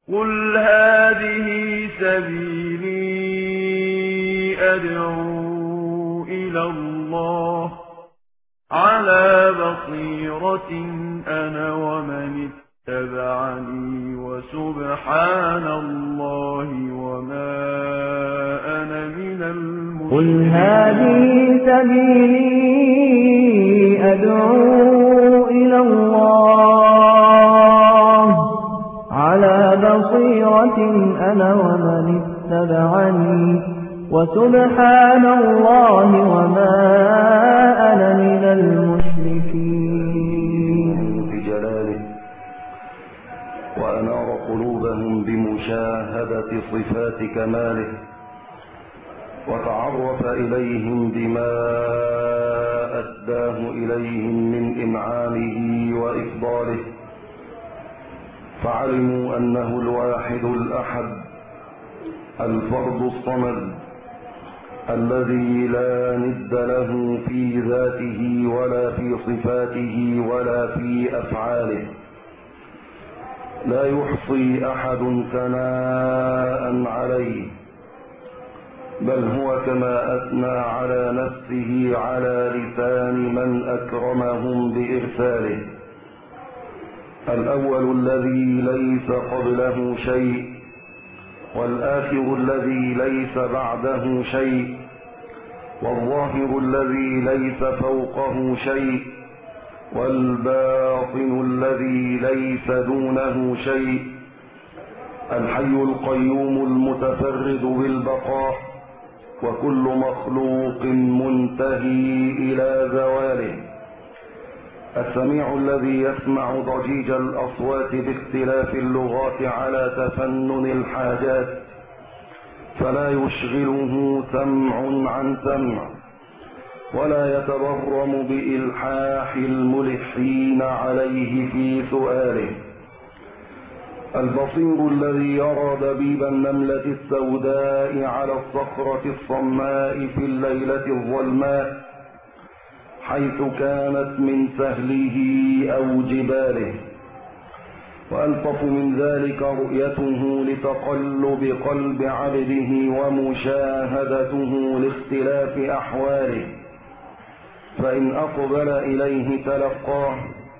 قل هذه سبيلي أدعو إلى الله على بصيرة أنا ومن اتبعني وسبحان الله وما أنا من المشركين. قل هذه سبيلي أدعو إلى الله على بصيرة أنا ومن اتبعني وسبحان الله وما أنا من المشركين. بجلاله وأنار قلوبهم بمشاهدة صفات كماله وتعرف إليهم بما أداه إليهم من إنعامه وإفضاله، فعلموا أنه الواحد الأحد الفرد الصمد الذي لا ند له في ذاته ولا في صفاته ولا في أفعاله، لا يحصي أحد ثناء عليه، بل هو كما أثنى على نفسه على لسان من أكرمهم بإرساله: الأول الذي ليس قبله شيء، والآخر الذي ليس بعده شيء، والظاهر الذي ليس فوقه شيء، والباطن الذي ليس دونه شيء، الحي القيوم المتفرد بالبقاء، وكل مخلوق منتهي إلى زواله، السميع الذي يسمع ضجيج الأصوات باختلاف اللغات على تفنن الحاجات، فلا يشغله سمع عن سمع، ولا يتبرم بإلحاح الملحين عليه في سؤاله، البصير الذي يرى دبيب النملة السوداء على الصخرة الصماء في الليلة الظلماء حيث كانت من سهله أو جباله، وألطف من ذلك رؤيته لتقلب قلب عبده ومشاهدته لاختلاف أحواله، فإن أقبل إليه تلقاه،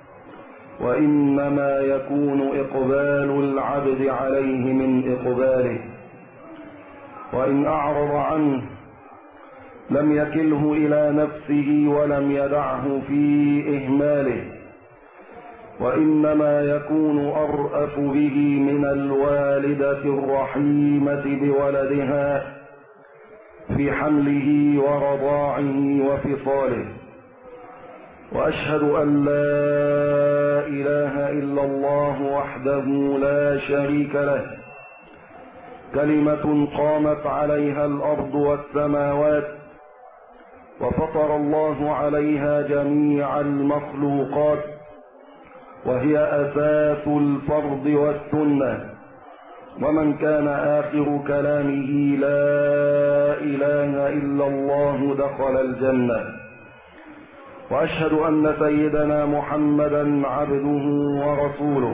وإنما يكون إقبال العبد عليه من إقباله، وإن أعرض عنه لم يكله إلى نفسه ولم يدعه في إهماله، وإنما يكون أرأف به من الوالدة الرحيمة بولدها في حمله ورضاعه وفصاله. وأشهد أن لا إله إلا الله وحده لا شريك له، كلمة قامت عليها الأرض والسماوات، وفطر الله عليها جميع المخلوقات، وهي أساس الفرض والسنة، ومن كان آخر كلامه لا إله إلا الله دخل الجنة. وأشهد أن سيدنا محمدا عبده ورسوله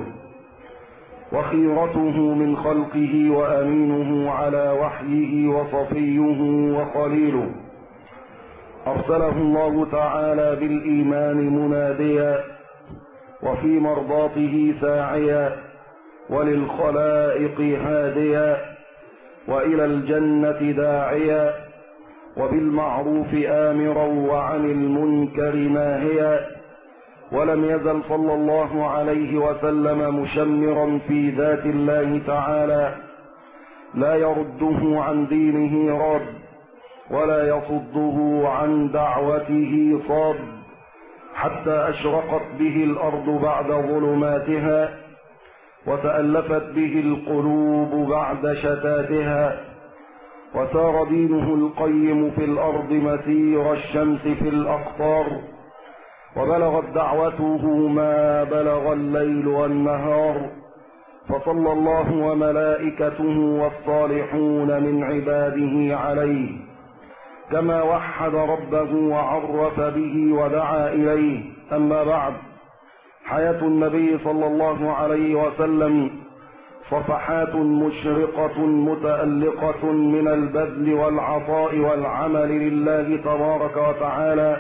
وخيرته من خلقه وأمينه على وحيه وصفيه وخليله، أرسله الله تعالى بالإيمان مناديا وفي مرضاته ساعيا وللخلائق هاديا وإلى الجنة داعيا وبالمعروف آمرا وعن المنكر ناهيا، ولم يزل صلى الله عليه وسلم مشمرا في ذات الله تعالى لا يرده عن دينه راد ولا يصده عن دعوته صاد، حتى أشرقت به الأرض بعد ظلماتها وتألفت به القلوب بعد شتاتها، وسار دينه القيم في الأرض مسير الشمس في الأقطار، وبلغت دعوته ما بلغ الليل والنهار، فصلى الله وملائكته والصالحون من عباده عليه كما وحد ربه وعرف به ودعا إليه. أما بعد، حياة النبي صلى الله عليه وسلم صفحات مشرقة متألقة من البذل والعطاء والعمل لله تبارك وتعالى.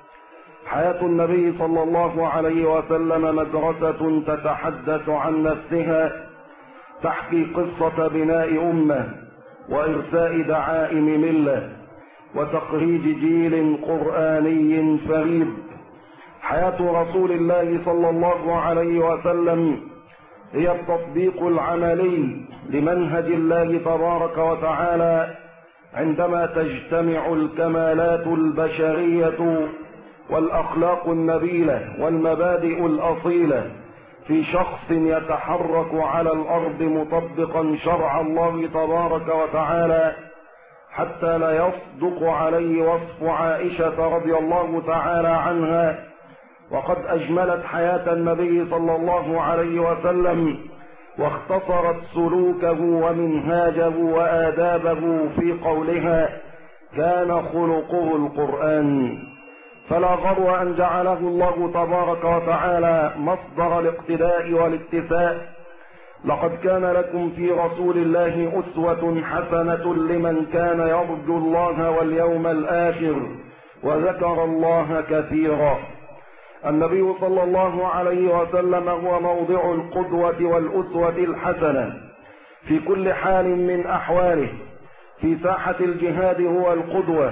حياة النبي صلى الله عليه وسلم مدرسة تتحدث عن نفسها، تحكي قصة بناء أمة وإرساء دعائم ملة وتخريج جيل قرآني فريد. حياة رسول الله صلى الله عليه وسلم هي التطبيق العملي لمنهج الله تبارك وتعالى عندما تجتمع الكمالات البشرية والأخلاق النبيلة والمبادئ الأصيلة في شخص يتحرك على الأرض مطبقا شرع الله تبارك وتعالى، حتى لا يصدق عليه وصف عائشة رضي الله تعالى عنها. وقد أجملت حياة النبي صلى الله عليه وسلم واختصرت سلوكه ومنهاجه وآدابه في قولها: كان خلقه القرآن. فلا غرو أن جعله الله تبارك وتعالى مصدر الاقتداء والاكتفاء. لقد كان لكم في رسول الله أسوة حسنة لمن كان يرجو الله واليوم الآخر وذكر الله كثيرا. النبي صلى الله عليه وسلم هو موضع القدوة والأسوة الحسنة في كل حال من أحواله. في ساحة الجهاد هو القدوة،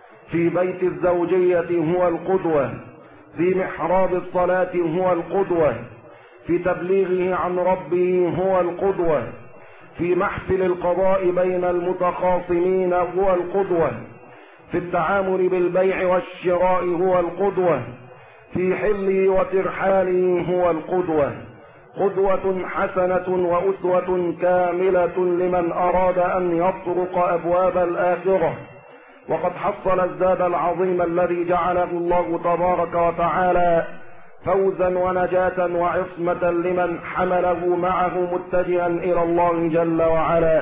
في بيت الزوجية هو القدوة، في محراب الصلاة هو القدوة، في تبليغه عن ربه هو القدوة، في محفل القضاء بين المتخاصمين هو القدوة، في التعامل بالبيع والشراء هو القدوة، في حله وترحاله هو القدوة. قدوة حسنة وأسوة كاملة لمن أراد أن يطرق أبواب الآخرة، وقد حصل الزاد العظيم الذي جعله الله تبارك وتعالى فوزا ونجاة وعصمة لمن حمله معه متجها إلى الله جل وعلا.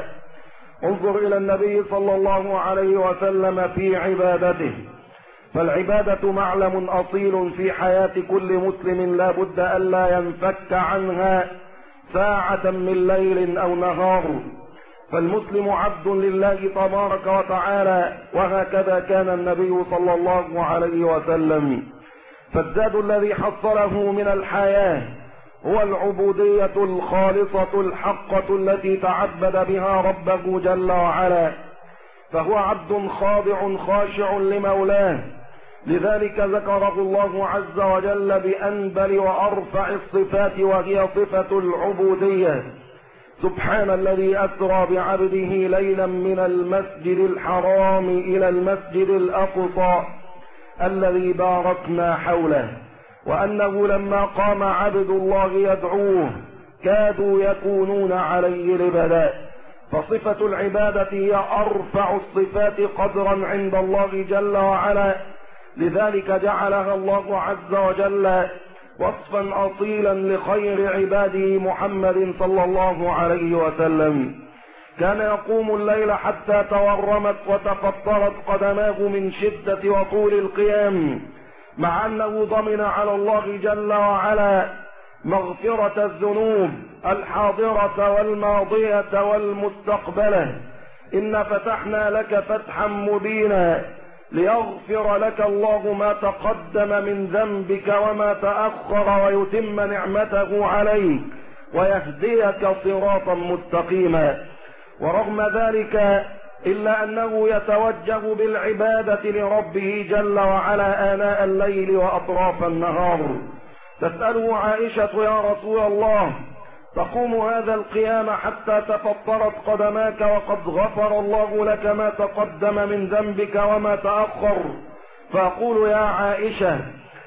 انظر إلى النبي صلى الله عليه وسلم في عبادته، فالعبادة معلم أصيل في حياة كل مسلم لا بد ألا ينفك عنها ساعة من ليل أو نهار. فالمسلم عبد لله تبارك وتعالى، وهكذا كان النبي صلى الله عليه وسلم. فالزاد الذي حصله من الحياة هو العبودية الخالصة الحقة التي تعبد بها ربه جل وعلا، فهو عبد خاضع خاشع لمولاه. لذلك ذكره الله عز وجل بأنبل وأرفع الصفات، وهي صفة العبودية. سبحان الذي أسرى بعبده ليلا من المسجد الحرام إلى المسجد الأقصى الذي باركنا حوله، وأنه لما قام عبد الله يدعوه كادوا يكونون عليه لبدا. فصفة العبادة هي أرفع الصفات قدرا عند الله جل وعلا، لذلك جعلها الله عز وجل وصفا أصيلا لخير عباده محمد صلى الله عليه وسلم. كان يقوم الليل حتى تورمت وتفطرت قدماه من شدة وطول القيام، مع أنه ضمن على الله جل وعلا مغفرة الذنوب الحاضرة والماضية والمستقبلة. إن فتحنا لك فتحا مبينا ليغفر لك الله ما تقدم من ذنبك وما تأخر ويتم نعمته عليك ويهديك صراطا مستقيما. ورغم ذلك إلا أنه يتوجه بالعبادة لربه جل وعلا آناء الليل وأطراف النهار. تسأله عائشة: يا رسول الله، تقوم هذا القيام حتى تفطرت قدماك وقد غفر الله لك ما تقدم من ذنبك وما تأخر؟ فأقول: يا عائشة،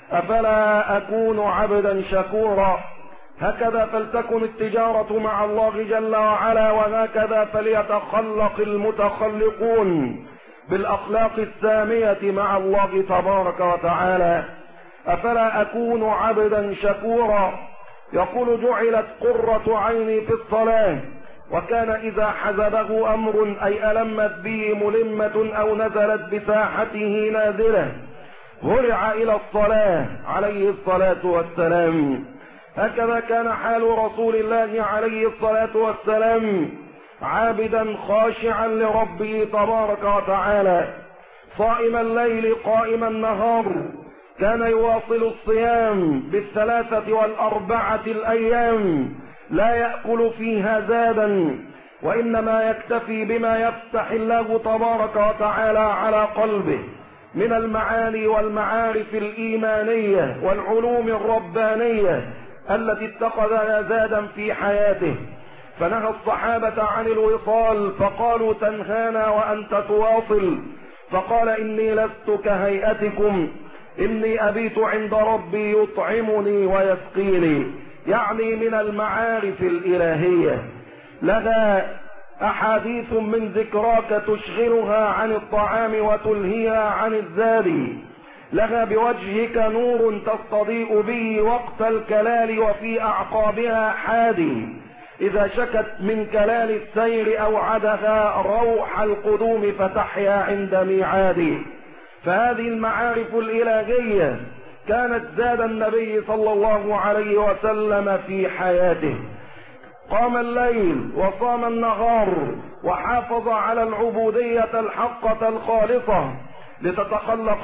أفلا أكون عبدا شكورا؟ هكذا فلتكن التجارة مع الله جل وعلا، وهكذا فليتخلق المتخلقون بالأخلاق السامية مع الله تبارك وتعالى. أفلا أكون عبدا شكورا؟ يقول: جعلت قرة عيني في الصلاة. وكان إذا حزبه أمر أي ألمت به ملمة أو نزلت بساحته نازلة هرع إلى الصلاة عليه الصلاة والسلام. هكذا كان حال رسول الله عليه الصلاة والسلام، عابدا خاشعا لربه تبارك وتعالى، صائم الليل قائم النهار، كان يواصل الصيام بالثلاثة والأربعة الأيام، لا يأكل فيها زادا، وإنما يكتفي بما يفتح الله تبارك وتعالى على قلبه من المعاني والمعارف الإيمانية والعلوم الربانية التي اتخذها زادا في حياته. فنهى الصحابة عن الوصال فقالوا تنهانا وأنت تواصل، فقال إني لست كهيئتكم، إني أبيت عند ربي يطعمني ويسقيني، يعني من المعارف الإلهية. لها أحاديث من ذكراك تشغلها عن الطعام وتلهيها عن الزاد، لها بوجهك نور تستضيء به وقت الكلال وفي أعقابها حادي، إذا شكت من كلال السير أوعدها روح القدوم فتحيا عند ميعاد. فهذه المعارف الإلهية كانت زاد النبي صلى الله عليه وسلم في حياته. قام الليل وصام النهار وحافظ على العبودية الحقة الخالصة لتتخلق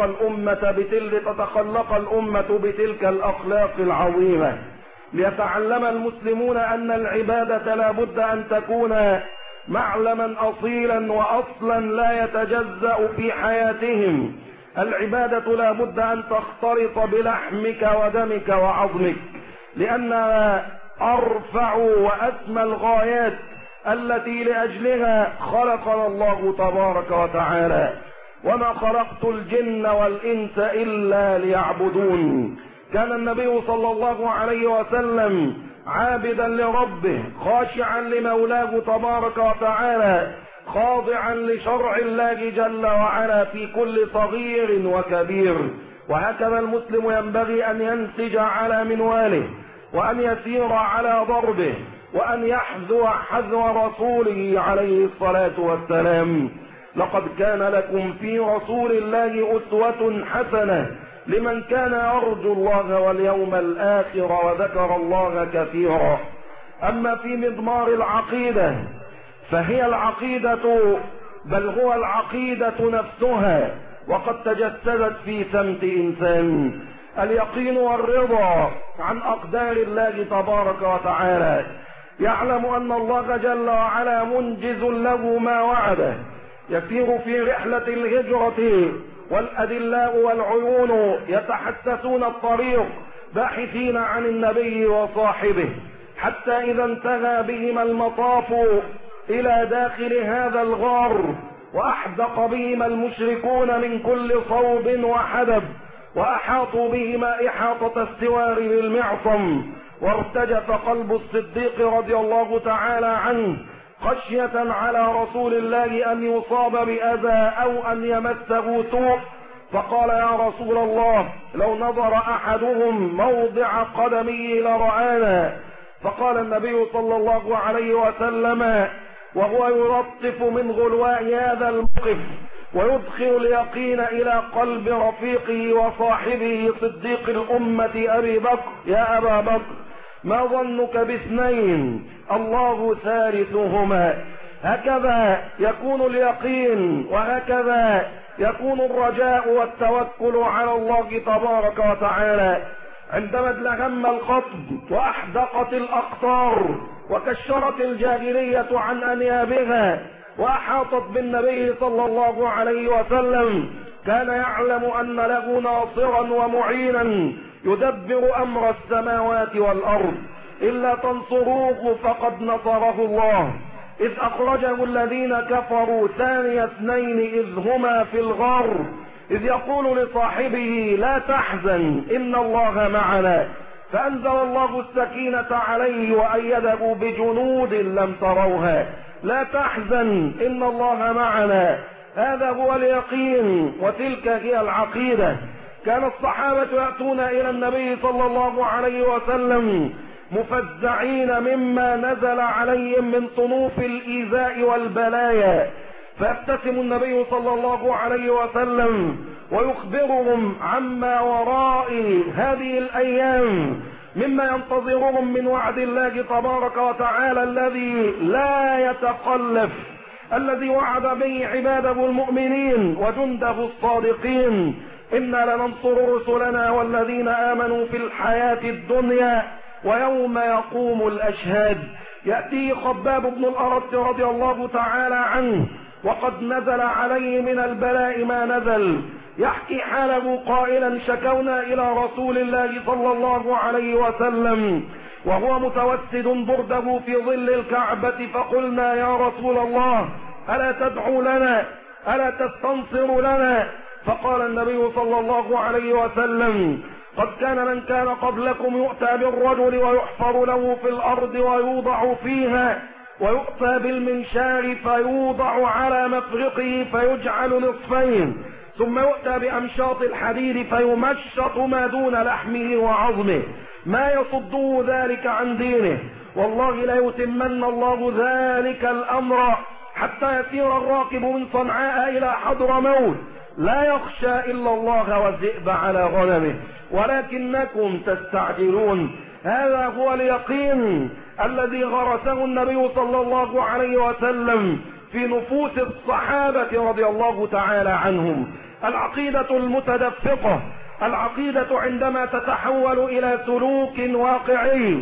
الأمة بتلك الأخلاق العظيمة، ليتعلم المسلمون أن العبادة لا بد أن تكون معلما أصيلا وأصلا لا يتجزأ في حياتهم. العبادة لا بد أن تختلط بلحمك ودمك وعظمك، لأنها أرفع وأسمى الغايات التي لأجلها خلقنا الله تبارك وتعالى. وما خلقت الجن والإنس إلا ليعبدون. كان النبي صلى الله عليه وسلم عابدا لربه خاشعا لمولاه تبارك وتعالى، خاضعا لشرع الله جل وعلا في كل صغير وكبير. وهكذا المسلم ينبغي أن ينسج على منواله، وأن يسير على ضربه، وأن يحذو حذو رسوله عليه الصلاة والسلام. لقد كان لكم في رسول الله أسوة حسنة لمن كان يرجو الله واليوم الآخر وذكر الله كثيرا. أما في مضمار العقيدة فهي العقيدة، بل هو العقيدة نفسها، وقد تجسدت في سمت إنسان. اليقين والرضا عن أقدار الله تبارك وتعالى، يعلم أن الله جل وعلا منجز له ما وعده. يسير في رحلة الهجرة والأدلاء والعيون يتحسسون الطريق باحثين عن النبي وصاحبه، حتى إذا انتهى بهم المطاف إلى داخل هذا الغار وأحدق بهم المشركون من كل صوب وحدب، وأحاطوا بهما إحاطة السوار للمعصم، وارتجف قلب الصديق رضي الله تعالى عنه خشية على رسول الله أن يصاب بأذى أو أن يمسه سوء، فقال يا رسول الله لو نظر أحدهم موضع قدمه لرآنا. فقال النبي صلى الله عليه وسلم وهو يلطف من غلواء هذا الموقف ويدخل اليقين إلى قلب رفيقه وصاحبه صديق الأمة أبي بكر: يا أبا بكر، ما ظنك باثنين الله ثالثهما. هكذا يكون اليقين، وهكذا يكون الرجاء والتوكل على الله تبارك وتعالى. عندما ادلهم الخطب وأحدقت الأقطار وكشرت الجاهلية عن أنيابها وأحاطت بالنبي صلى الله عليه وسلم، كان يعلم أن له ناصرا ومعينا يدبر أمر السماوات والأرض. إلا تنصروه فقد نصره الله، إذ أخرجه الذين كفروا ثاني اثنين إذ هما في الغار، إذ يقول لصاحبه لا تحزن إن الله معنا، فأنزل الله السكينة عليه وأيده بجنود لم تروها. لا تحزن إن الله معنا، هذا هو اليقين وتلك هي العقيدة. كان الصحابة يأتون إلى النبي صلى الله عليه وسلم مفزعين مما نزل عليهم من طنوف الإيذاء والبلايا، فيبتسم النبي صلى الله عليه وسلم ويخبرهم عما وراء هذه الأيام مما ينتظرهم من وعد الله تبارك وتعالى الذي لا يتخلف، الذي وعد به عباده المؤمنين وجنده الصادقين: إنا لننصر رسلنا والذين آمنوا في الحياة الدنيا ويوم يقوم الأشهاد. يأتي خباب بن الأرت رضي الله تعالى عنه وقد نزل عليه من البلاء ما نزل، يحكي حاله قائلا: شكونا إلى رسول الله صلى الله عليه وسلم وهو متوسد برده في ظل الكعبة، فقلنا: يا رسول الله، ألا تدعو لنا؟ ألا تستنصر لنا؟ فقال النبي صلى الله عليه وسلم: قد كان من كان قبلكم يؤتى بالرجل ويحفر له في الأرض ويوضع فيها، ويؤتى بالمنشار فيوضع على مفرقه فيجعل نصفين، ثم يؤتى بأمشاط الحديد فيمشط ما دون لحمه وعظمه، ما يصده ذلك عن دينه. والله ليتمن الله ذلك الأمر حتى يسير الراكب من صنعاء إلى حضرموت لا يخشى إلا الله والذئب على غنمه، ولكنكم تستعجلون. هذا هو اليقين الذي غرسه النبي صلى الله عليه وسلم في نفوس الصحابة رضي الله تعالى عنهم. العقيدة المتدفقة، العقيدة عندما تتحول إلى سلوك واقعي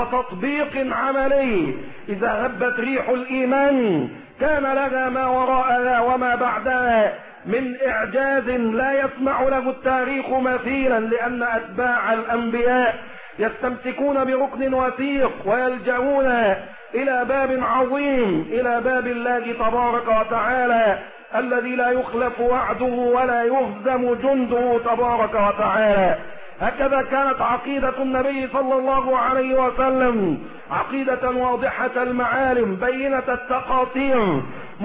وتطبيق عملي، إذا هبت ريح الإيمان كان لها ما وراءها وما بعدها من إعجاز لا يسمع له التاريخ مثيلا، لأن أتباع الأنبياء يستمسكون بركن وثيق ويلجؤون إلى باب عظيم، إلى باب الله تبارك وتعالى الذي لا يخلف وعده ولا يهزم جنده تبارك وتعالى. هكذا كانت عقيدة النبي صلى الله عليه وسلم، عقيدة واضحة المعالم بينة التقاطيع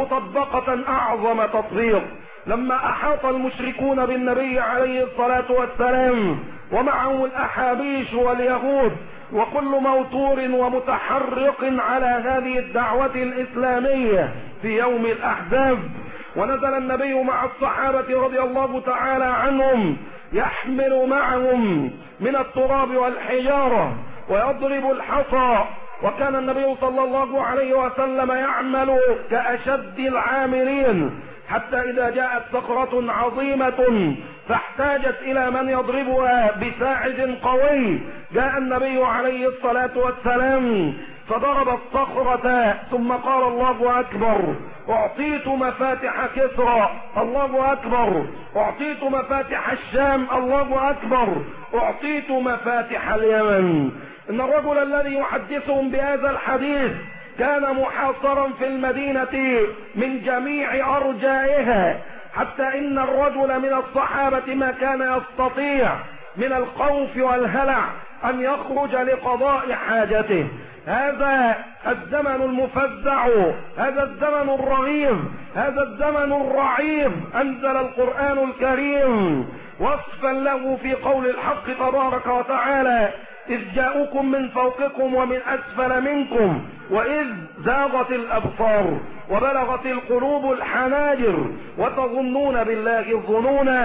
مطبقة أعظم تطبيق. لما أحاط المشركون بالنبي عليه الصلاة والسلام ومعه الأحابيش واليهود وكل موتور ومتحرق على هذه الدعوة الإسلامية في يوم الأحزاب، ونزل النبي مع الصحابة رضي الله تعالى عنهم يحمل معهم من التراب والحجارة ويضرب الحصى، وكان النبي صلى الله عليه وسلم يعمل كأشد العاملين، حتى إذا جاءت صخرة عظيمة فاحتاجت إلى من يضربها بساعد قوي، جاء النبي عليه الصلاة والسلام فضرب الصخرة ثم قال: الله أكبر، أعطيت مفاتح كسرى، الله أكبر، أعطيت مفاتح الشام، الله أكبر، أعطيت مفاتح اليمن. إن الرجل الذي يحدثهم بهذا الحديث كان محاصرا في المدينة من جميع أرجائها، حتى إن الرجل من الصحابة ما كان يستطيع من الخوف والهلع أن يخرج لقضاء حاجته. هذا الزمن المفزع، هذا الزمن الرغيب، هذا الزمن الرعيب، أنزل القرآن الكريم وصفا له في قول الحق تبارك وتعالى: إذ جاءوكم من فوقكم ومن أسفل منكم وإذ زاغت الأبصار وبلغت القلوب الحناجر وتظنون بالله الظنون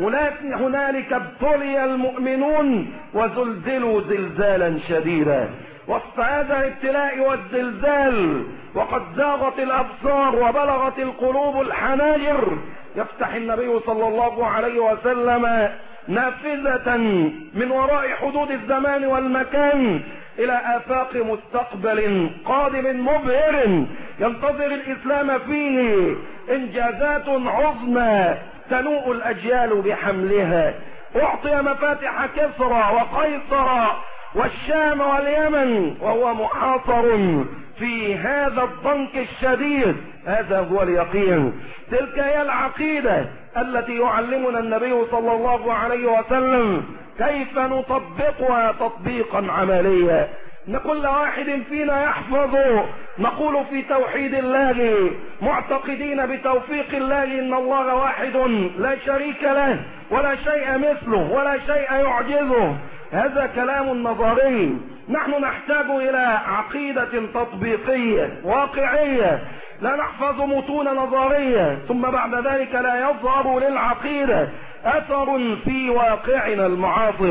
هنالك ابتلي المؤمنون وزلزلوا زلزالا شديدا. وسط هذا الابتلاء والزلزال وقد زاغت الأبصار وبلغت القلوب الحناجر، يفتح النبي صلى الله عليه وسلم نافذة من وراء حدود الزمان والمكان إلى آفاق مستقبل قادم مبهر ينتظر الإسلام فيه إنجازات عظمى تنوء الأجيال بحملها. أعطي مفاتح كسرى وقيصر والشام واليمن وهو محاصر في هذا الضنك الشديد. هذا هو اليقين، تلك هي العقيدة التي يعلمنا النبي صلى الله عليه وسلم كيف نطبقها تطبيقا عمليا. ان كل واحد فينا يحفظ نقول في توحيد الله معتقدين بتوفيق الله ان الله واحد لا شريك له ولا شيء مثله ولا شيء يعجزه. هذا كلام نظري. نحن نحتاج الى عقيدة تطبيقية واقعية، لا نحفظ متون نظرية ثم بعد ذلك لا يظهر للعقيدة اثر في واقعنا المعاصر.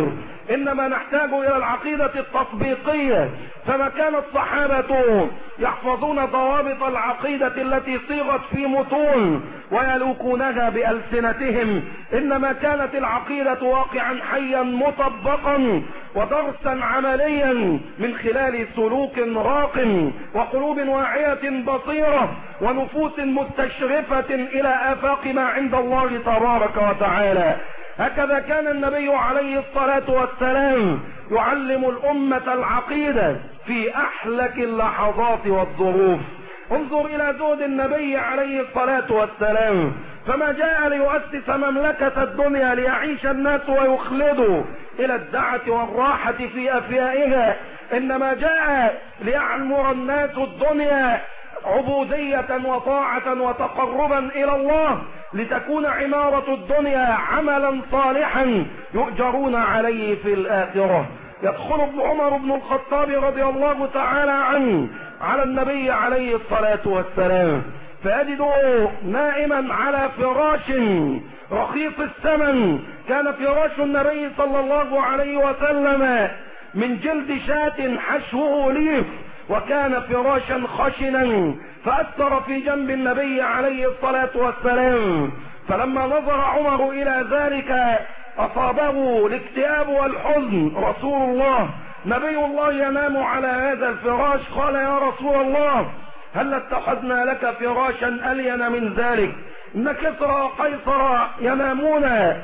إنما نحتاج إلى العقيدة التطبيقية. فما كان الصحابة يحفظون ضوابط العقيدة التي صيغت في متون ويلوكونها بألسنتهم، إنما كانت العقيدة واقعا حيا مطبقا ودرسا عمليا من خلال سلوك راق وقلوب واعية بصيرة ونفوس مستشرفة إلى آفاق ما عند الله تبارك وتعالى. هكذا كان النبي عليه الصلاة والسلام يعلم الأمة العقيدة في أحلك اللحظات والظروف. انظر إلى زهد النبي عليه الصلاة والسلام، فما جاء ليؤسس مملكة الدنيا ليعيش الناس ويخلدوا إلى الدعة والراحة في أفيائها، إنما جاء ليعمر الناس الدنيا عبودية وطاعة وتقربا إلى الله، لتكون عمارة الدنيا عملا صالحا يؤجرون عليه في الآخرة. يدخل ابن عمر بن الخطاب رضي الله تعالى عنه على النبي عليه الصلاة والسلام فيجده نائما على فراش رخيص الثمن. كان فراش النبي صلى الله عليه وسلم من جلد شاة حشوه ليف، وكان فراشا خشنا فأثر في جنب النبي عليه الصلاة والسلام. فلما نظر عمر إلى ذلك أصابه الاكتئاب والحزن. رسول الله نبي الله ينام على هذا الفراش. قال يا رسول الله هل اتخذنا لك فراشا ألين من ذلك؟ إن كسرى وقيصر ينامون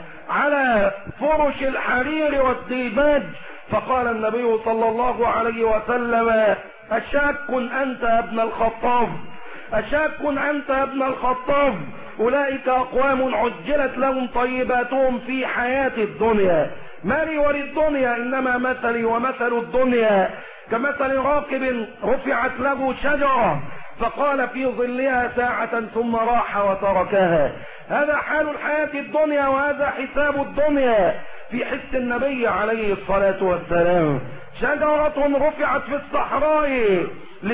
على فرش الحرير والديباج. فقال النبي صلى الله عليه وسلم أشاك أنت يا ابن الخطاب، أشاك أنت يا ابن الخطاب، أولئك أقوام عجلت لهم طيباتهم في حياة الدنيا، ما لي وللدنيا إنما مثلي ومثل الدنيا كمثل راكب رفعت له شجرة فقال في ظلها ساعة ثم راح وتركها. هذا حال الحياة الدنيا وهذا حساب الدنيا في حس النبي عليه الصلاة والسلام. شجرة رفعت في الصحراء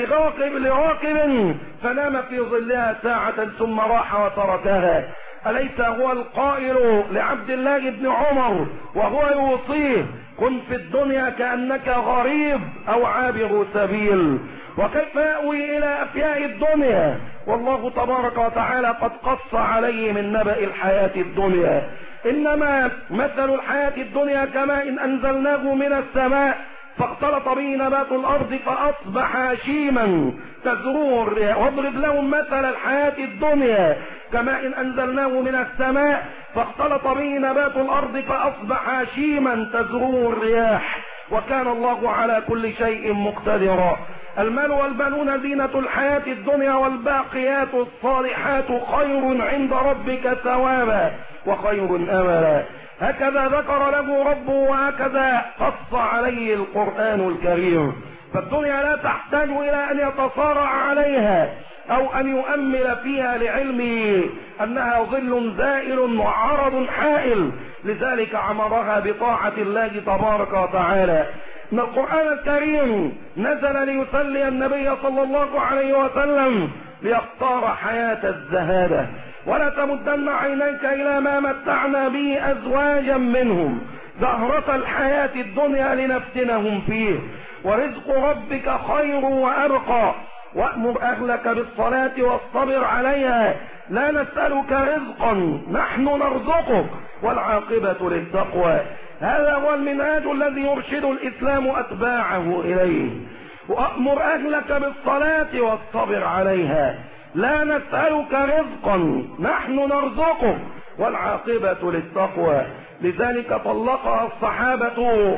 لراكب فنام في ظلها ساعة ثم راح وتركها. أليس هو القائل لعبد الله بن عمر وهو يوصيه كن في الدنيا كأنك غريب أو عابر سبيل؟ وكيف يأوي إلى أفياء الدنيا والله تبارك وتعالى قد قص عليه من نبأ الحياة الدنيا. إنما مثل الحياة الدنيا كما إن أنزلناه من السماء فاختلط به نبات الأرض فأصبح هشيما تزروه الرياح. واضرب لهم مثل الحياة الدنيا كما إن أنزلناه من السماء فاختلط به نبات الأرض فأصبح هشيما تزروه الرياح وكان الله على كل شيء مقتدرا. المال والبنون زينة الحياة الدنيا والباقيات الصالحات خير عند ربك ثوابا وخير أملا. هكذا ذكر له ربه وهكذا قص عليه القرآن الكريم. فالدنيا لا تحتاج إلى أن يتصارع عليها أو أن يؤمل فيها لعلمه أنها ظل زائل وعرض حائل، لذلك عمرها بطاعة الله تبارك وتعالى. إن القرآن الكريم نزل ليسلي النبي صلى الله عليه وسلم ليختار حياة الزهادة. ولا تمدن عينيك إلى ما متعنا به أزواجا منهم زهرة الحياة الدنيا لنفتنهم فيه ورزق ربك خير وأبقى وأمر أهلك بالصلاة واصطبر عليها لا نسألك رزقا نحن نرزقك والعاقبة للتقوى. هذا هو المنهاج الذي يرشد الإسلام أتباعه إليه. وأمر أهلك بالصلاة واصطبر عليها لا نسألك رزقا نحن نرزقك والعاقبة للتقوى. لذلك طلقها الصحابة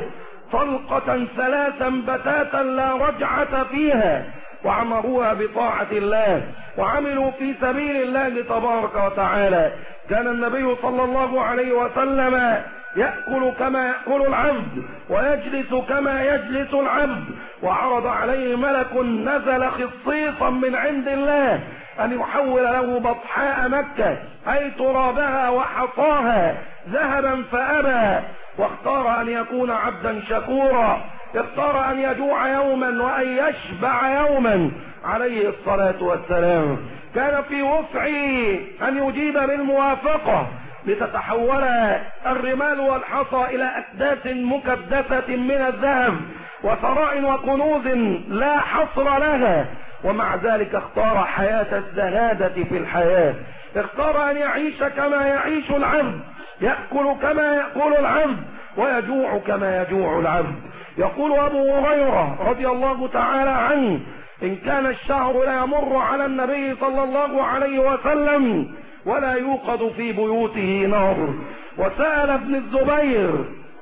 طلقة ثلاثا بتاتا لا رجعة فيها وعمروها بطاعة الله وعملوا في سبيل الله تبارك وتعالى. كان النبي صلى الله عليه وسلم يأكل كما يأكل العبد ويجلس كما يجلس العبد. وعرض عليه ملك نزل خصيصا من عند الله أن يحول له بطحاء مكة أي ترابها وحصاها ذهبا فأبى، واختار أن يكون عبدا شكورا، اختار أن يجوع يوما وأن يشبع يوما عليه الصلاة والسلام. كان في وسعه أن يجيب بالموافقة لتتحول الرمال والحصى إلى أكداس مكدسة من الذهب وثراء وكنوز لا حصر لها، ومع ذلك اختار حياة الزهادة في الحياة، اختار أن يعيش كما يعيش العبد، يأكل كما يأكل العبد، ويجوع كما يجوع العبد. يقول أبو هريرة رضي الله تعالى عنه: إن كان الشهر لا يمر على النبي صلى الله عليه وسلم ولا يوقد في بيوته نار. وسأل ابن الزبير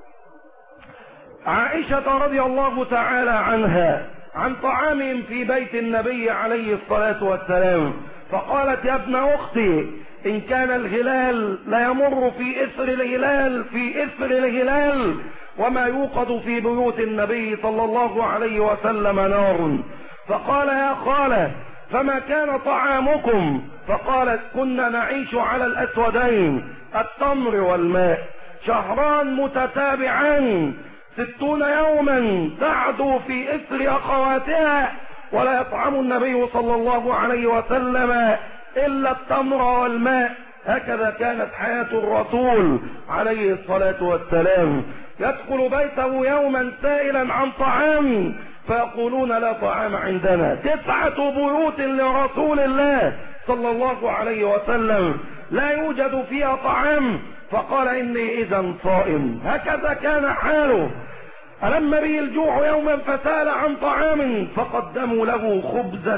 عائشة رضي الله تعالى عنها عن طعامهم في بيت النبي عليه الصلاة والسلام، فقالت: يا ابن أختي، إن كان الهلال لا يمر في إثر الهلال وما يوقد في بيوت النبي صلى الله عليه وسلم نار. فقال: يا خالة، فما كان طعامكم؟ فقالت: كنا نعيش على الأسودين، التمر والماء، شهران متتابعان 60 يوما تعدو في إثر أخواتها، ولا يطعم النبي صلى الله عليه وسلم إلا التمر والماء. هكذا كانت حياة الرسول عليه الصلاة والسلام. يدخل بيته يوما سائلا عن طعام فيقولون: لا طعام عندنا. 9 بيوت لرسول الله صلى الله عليه وسلم لا يوجد فيها طعام، فقال: إني إذا صائم. هكذا كان حاله. ألم به الجوع يوما فسأل عن طعام فقدموا له خبزا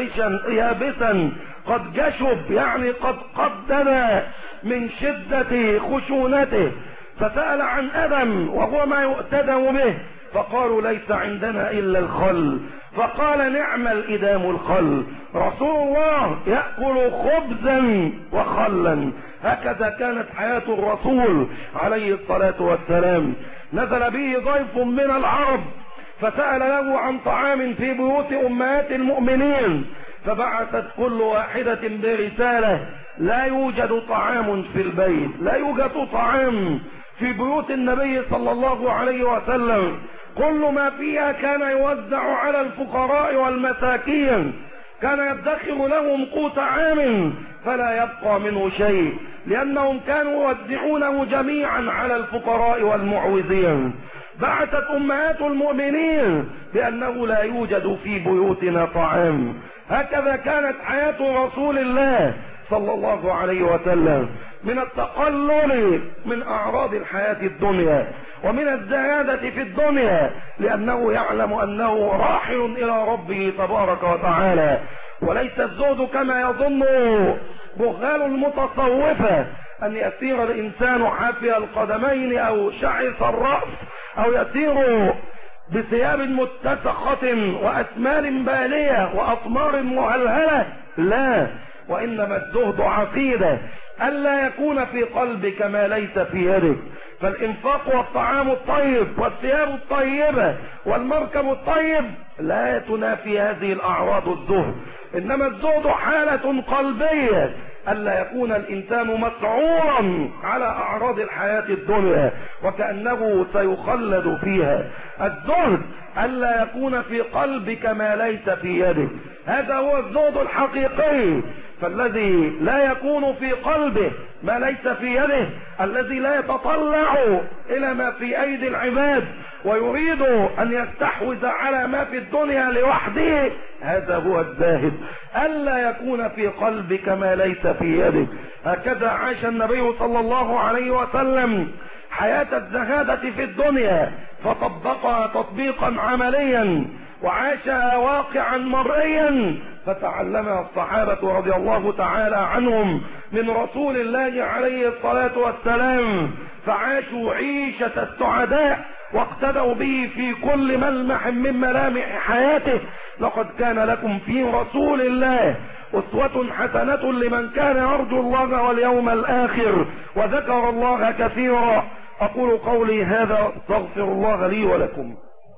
يابسا قد جشب، يعني قد قدم من شدة خشونته، فسأل عن أدم وهو ما يؤتدم به، فقالوا: ليس عندنا إلا الخل. فقال: نعم الإدام الخل. رسول الله يأكل خبزا وخلا. هكذا كانت حياة الرسول عليه الصلاة والسلام. نزل به ضيف من العرب فسأل له عن طعام في بيوت أمهات المؤمنين، فبعثت كل واحدة برسالة: لا يوجد طعام في البيت، لا يوجد طعام في بيوت النبي صلى الله عليه وسلم. كل ما فيها كان يوزع على الفقراء والمساكين، كان يدخر لهم قوت عام فلا يبقى منه شيء، لأنهم كانوا يوزعونه جميعا على الفقراء والمعوزين. بعثت أمهات المؤمنين بأنه لا يوجد في بيوتنا طعام. هكذا كانت حياة رسول الله صلى الله عليه وسلم، من التقلل من أعراض الحياة الدنيا ومن الزهادة في الدنيا، لأنه يعلم أنه راحل إلى ربه تبارك وتعالى. وليس الزهد كما يظن بغال المتصوفة أن يسير الإنسان حافي القدمين أو شعث الرأس أو يسير بثياب متسخة وأثمار بالية وأطمار مهلهلة، لا، وإنما الزهد عقيدة ألا يكون في قلبك ما ليس في يدك. فالإنفاق والطعام الطيب والثياب الطيبة والمركب الطيب لا تنافي هذه الأعراض الزهد، إنما الزهد حالة قلبية ألا يكون الإنسان مسعورا على أعراض الحياة الدنيا وكأنه سيخلد فيها. الزهد ألا يكون في قلبك ما ليس في يدك، هذا هو الزهد الحقيقي. فالذي لا يكون في قلبه ما ليس في يده، الذي لا يتطلع إلى ما في أيدي العباد ويريد أن يستحوذ على ما في الدنيا لوحده، هذا هو الزاهد. ألا يكون في قلبك ما ليس في يدك. هكذا عاش النبي صلى الله عليه وسلم حياة الزهادة في الدنيا، فطبقها تطبيقا عمليا وعاشها واقعا مرئيا، فتعلمها الصحابة رضي الله تعالى عنهم من رسول الله عليه الصلاة والسلام، فعاشوا عيشة السعداء واقتدوا به في كل ملمح من ملامح حياته. لقد كان لكم في رسول الله أسوة حسنة لمن كان يرجو الله واليوم الآخر وذكر الله كثيرا. أقول قولي هذا، استغفر الله لي ولكم.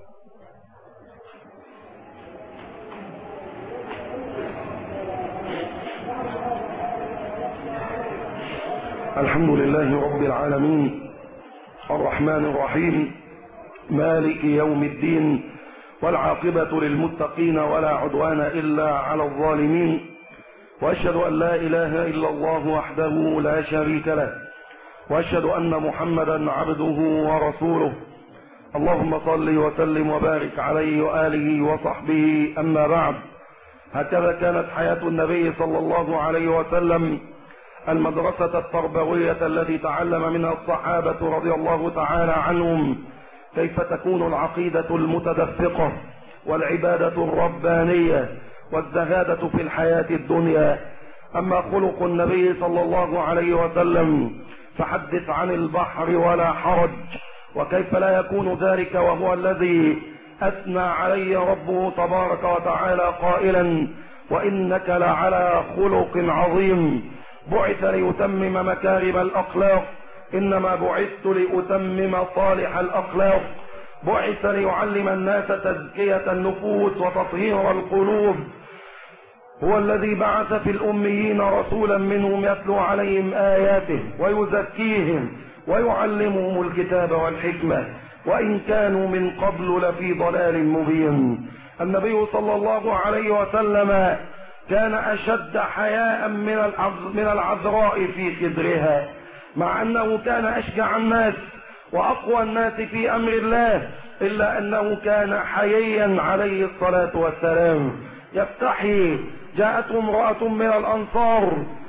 الحمد لله رب العالمين، الرحمن الرحيم، مالك يوم الدين، والعاقبة للمتقين ولا عدوان إلا على الظالمين، وأشهد أن لا إله إلا الله وحده لا شريك له، وأشهد أن محمدا عبده ورسوله. اللهم صل وسلم وبارك عليه وآله وصحبه. أما بعد، هكذا كانت حياة النبي صلى الله عليه وسلم، المدرسة التربوية التي تعلم منها الصحابة رضي الله تعالى عنهم كيف تكون العقيدة المتدفقة والعبادة الربانية والزهادة في الحياة الدنيا. أما خلق النبي صلى الله عليه وسلم فحدث عن البحر ولا حرج، وكيف لا يكون ذلك وهو الذي أثنى عليه ربه تبارك وتعالى قائلا: وإنك لعلى خلق عظيم. بعث ليتمم مكارم الأخلاق، إنما بعثت لأتمم صالح الأخلاق. بعث ليعلم الناس تزكية النفوس وتطهير القلوب. هو الذي بعث في الأميين رسولا منهم يتلو عليهم آياته ويزكيهم ويعلمهم الكتاب والحكمة، وإن كانوا من قبل لفي ضلال مبين. النبي صلى الله عليه وسلم كان أشد حياء من العذراء في خدرها، مع أنه كان أشجع الناس وأقوى الناس في أمر الله، إلا أنه كان حييا عليه الصلاة والسلام. يفتحي جاءته امرأة من الأنصار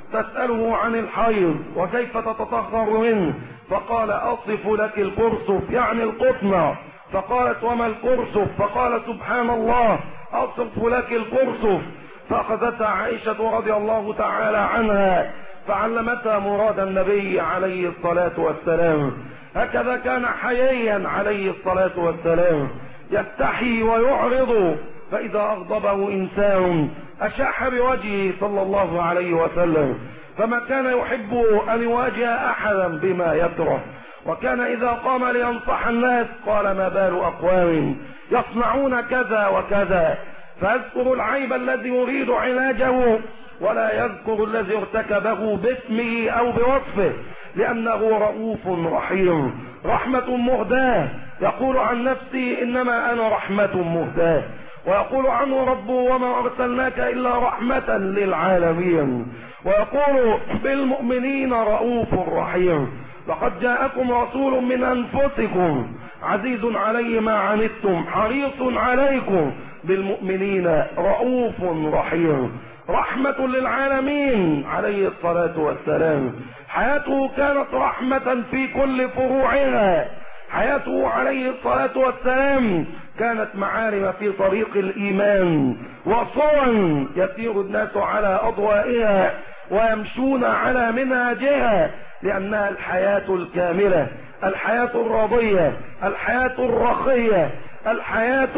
تسأله عن الحيض وكيف تتطهر منه، فقال: أصف لك القرصف، يعني القطنة. فقالت: وما القرصف؟ فقال: سبحان الله، أصف لك القرصف. فأخذتها عائشة رضي الله تعالى عنها فعلمتها مراد النبي عليه الصلاة والسلام. هكذا كان حييا عليه الصلاة والسلام، يستحي ويعرض، فإذا أغضبه إنسان أشاح بوجهه صلى الله عليه وسلم، فما كان يحب أن يواجه أحدا بما يكره. وكان إذا قام لينصح الناس قال: ما بال أقوام يصنعون كذا وكذا، فيذكر العيب الذي يريد علاجه ولا يذكر الذي ارتكبه باسمه أو بوصفه، لأنه رؤوف رحيم، رحمة مهداة. يقول عن نفسي: إنما أنا رحمة مهداة. ويقول عنه ربه: وما أرسلناك إلا رحمة للعالمين. ويقول: بالمؤمنين رؤوف رحيم. لقد جاءكم رسول من أنفسكم عزيز عليه ما عنتم حريص عليكم بالمؤمنين رؤوف رحيم، رحمة للعالمين عليه الصلاة والسلام. حياته كانت رحمة في كل فروعها. حياته عليه الصلاة والسلام كانت معالم في طريق الإيمان وصوا يسير الناس على أضوائها ويمشون على منهجها، لأنها الحياة الكاملة، الحياة الراضية، الحياة الرخية، الحياة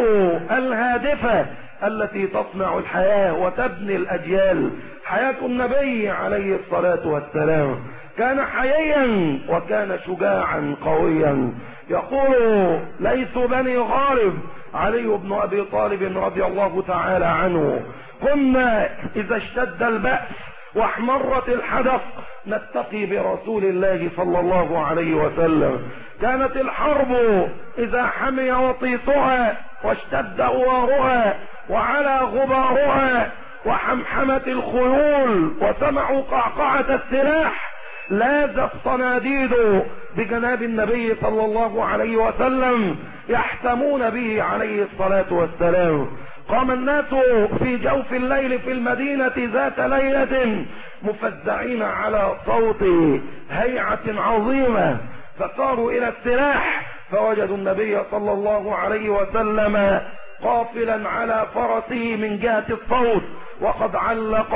الهادفة التي تصنع الحياة وتبني الأجيال. حياة النبي عليه الصلاة والسلام كان حييا وكان شجاعا قويا. يقول ليث بني غالب علي بن أبي طالب رضي الله تعالى عنه: كنا إذا اشتد البأس واحمرت الحدق نتقي برسول الله صلى الله عليه وسلم. كانت الحرب إذا حمي وطيسها واشتد أوارها وعلى غبارها وحمحمت الخيول وسمعوا قعقعة السلاح لاذ الصناديد بجناب النبي صلى الله عليه وسلم يحتمون به عليه الصلاة والسلام. قام الناس في جوف الليل في المدينة ذات ليلة مفزعين على صوت هيعة عظيمة، فصاروا إلى السلاح فوجدوا النبي صلى الله عليه وسلم قافلا على فرسه من جهة الصوت، وقد علق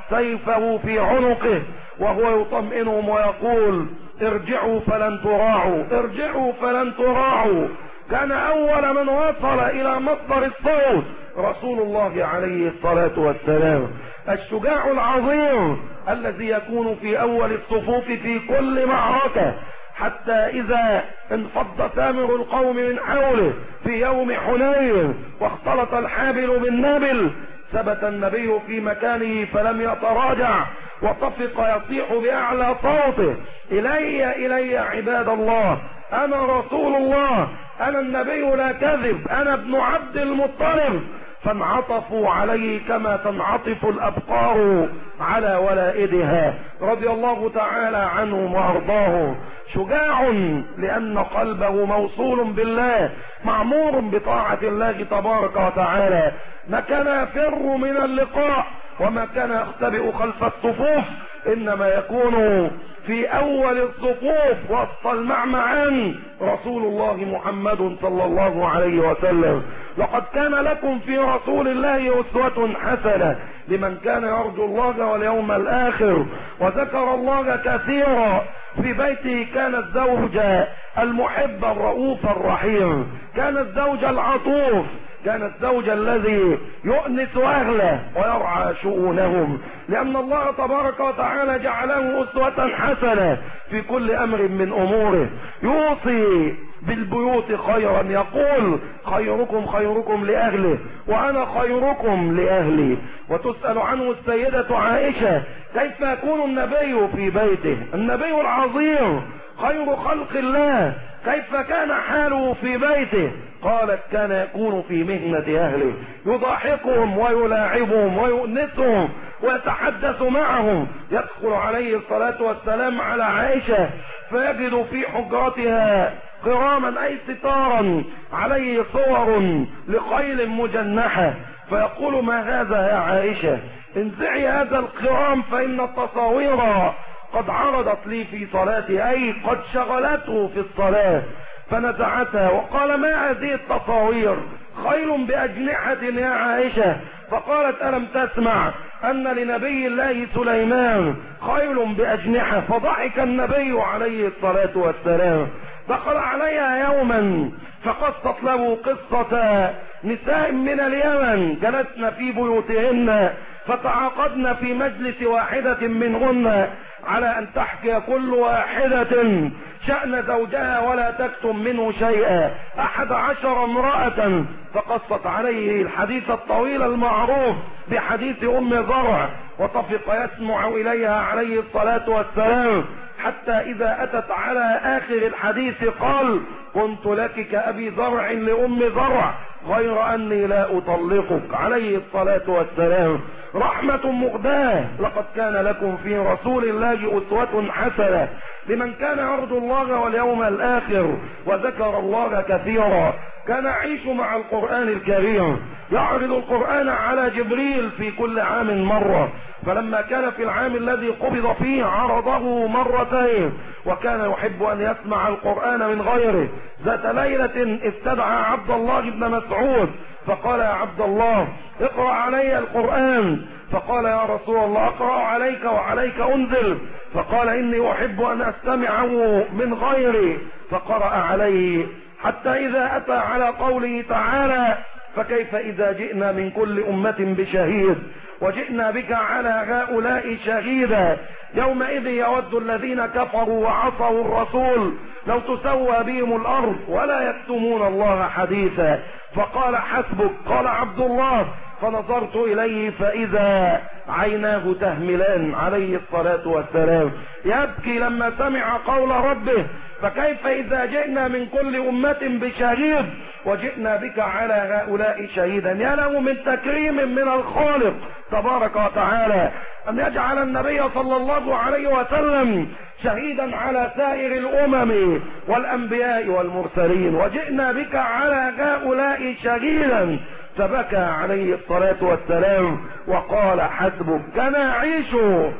سيفه في عنقه وهو يطمئنهم ويقول: ارجعوا فلن تراعوا، ارجعوا فلن تراعوا. كان أول من وصل إلى مصدر الصوت رسول الله عليه الصلاة والسلام، الشجاع العظيم الذي يكون في أول الصفوف في كل معركة، حتى إذا انفض سامر القوم من حوله في يوم حنين واختلط الحابل بالنابل ثبت النبي في مكانه فلم يتراجع وطفق يصيح بأعلى صوته: إلي عباد الله، أنا رسول الله، أنا النبي لا كذب، أنا ابن عبد المطلب. فانعطفوا عليه كما تنعطف الأبقار على ولائدها، رضي الله تعالى عنهم وأرضاهم. شجاع لأن قلبه موصول بالله، معمور بطاعة الله تبارك وتعالى. ما كان يفر من اللقاء وما كان يختبئ خلف الصفوف، إنما يكون في أول الصفوف وسط المعمعان رسول الله محمد صلى الله عليه وسلم. لقد كان لكم في رسول الله أسوة حسنة لمن كان يرجو الله واليوم الآخر وذكر الله كثيرا. في بيته كان الزوج المحب الرؤوف الرحيم، كان الزوج العطوف، كان الزوج الذي يؤنس أهله ويرعى شؤونهم، لأن الله تبارك وتعالى جعله أسوة حسنة في كل أمر من أموره. يوصي بالبيوت خيرا، يقول خيركم خيركم لأهله وأنا خيركم لأهلي. وتسأل عنه السيدة عائشة كيف يكون النبي في بيته، النبي العظيم خير خلق الله، كيف كان حاله في بيته؟ قالت كان يكون في مهنة أهله، يضاحكهم ويلاعبهم ويؤنسهم ويتحدث معهم. يدخل عليه الصلاة والسلام على عائشة فيجد في حجرتها قراما أي ستارا عليه صور لخيل مجنحة، فيقول ما هذا يا عائشة؟ انزعي هذا القرام فإن التصاوير قد عرضت لي في صلاتي، أي قد شغلته في الصلاة. فنزعتها وقال ما هذه التصاوير؟ خيل بأجنحة يا عائشة. فقالت ألم تسمع أن لنبي الله سليمان خيل بأجنحة؟ فضحك النبي عليه الصلاة والسلام. دخل عليها يوما فقصت له قصة نساء من اليمن جلسن في بيوتهن فتعاقدن في مجلس واحدة منهن على أن تحكي كل واحدة شأن زوجها ولا تكتم منه شيئا، 11 امرأة. فقصت عليه الحديث الطويل المعروف بحديث أم زرع، وطفق يسمع إليها عليه الصلاة والسلام، حتى إذا أتت على آخر الحديث قال كنت لك كأبي زرع لأم زرع غير أني لا أطلقك، عليه الصلاة والسلام. رحمة مغداة. لقد كان لكم في رسول الله أسوة حسنة لمن كان يرجو الله واليوم الآخر وذكر الله كثيرا. كان يعيش مع القرآن الكريم، يعرض القرآن على جبريل في كل عام مرة، فلما كان في العام الذي قبض فيه عرضه مرتين، وكان يحب أن يسمع القرآن من غيره. ذات ليلة استدعى عبد الله بن مسعود فقال يا عبد الله اقرأ علي القرآن. فقال يا رسول الله اقرأ عليك وعليك أنزل. فقال إني أحب أن أستمعه من غيري، فقرأ عليه حتى إذا أتى على قوله تعالى فكيف إذا جئنا من كل أمة بشهيد وجئنا بك على هؤلاء شهيدا يومئذ يود الذين كفروا وعصوا الرسول لو تسوى بهم الأرض ولا يكتمون الله حديثا. فقال حسبك. قال عبد الله فنظرت إليه فإذا عيناه تهملان عليه الصلاة والسلام، يبكي لما سمع قول ربه فكيف إذا جئنا من كل أمة بشهيد وجئنا بك على هؤلاء شهيدا. يا له من تكريم من الخالق تبارك وتعالى أن يجعل النبي صلى الله عليه وسلم شهيدا على سائر الأمم والأنبياء والمرسلين، وجئنا بك على هؤلاء شهيدا. فبكى عليه الصلاة والسلام وقال حسبك. كان يعيش